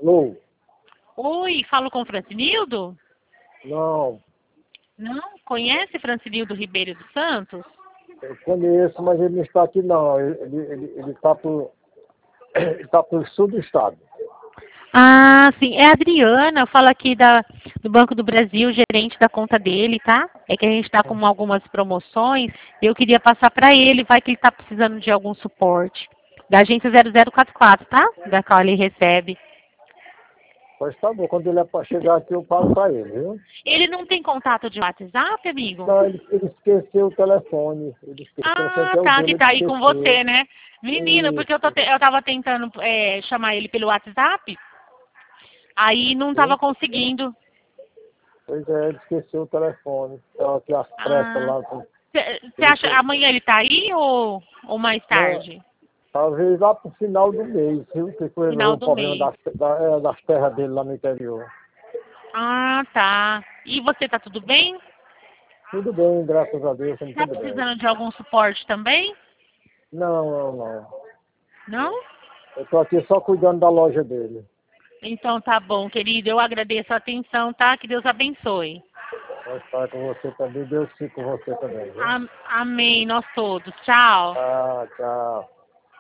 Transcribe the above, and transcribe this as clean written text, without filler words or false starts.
Alô? Oi, falo com Francinildo? Não, Não? Conhece Francinildo Ribeiro dos Santos? eu conheço, mas ele não está aqui não. Ele está ele tá pro sul do estado. Ah, sim. É a Adriana, fala aqui do Banco do Brasil, gerente da conta dele, tá? É que a gente está com algumas promoções e eu queria passar para ele, vai que ele está precisando de algum suporte. Da agência 0044, tá? Da qual ele recebe. Pois tá bom, quando ele é para chegar aqui eu falo para ele, viu? Ele não tem contato de WhatsApp, amigo? Não, ele esqueceu o telefone. Ele esqueceu, não sei Ah, se é o tá, dele, que ele tá aí com esqueceu. você, né? Menina, porque Isso, eu tava tentando chamar ele pelo WhatsApp, aí não tava viu? conseguindo. Pois é, ele esqueceu o telefone. Estava aqui às pressas Ah, lá. você Ele, acha amanhã ele tá aí ou mais não, tarde? talvez lá pro final do mês, viu? Que foi Final o do problema mês. das terras dele lá no interior. Ah, tá. E você tá tudo bem? Tudo bem, graças a Deus, estamos Tá tudo bem. precisando de algum suporte também? Não, não, não. Não? Eu estou aqui só cuidando da loja dele. Então tá bom, querido. Eu agradeço a atenção, tá? Que Deus abençoe. Vai estar com você também, Deus fique com você também, viu? Amém, nós todos. Tchau. Ah, tchau.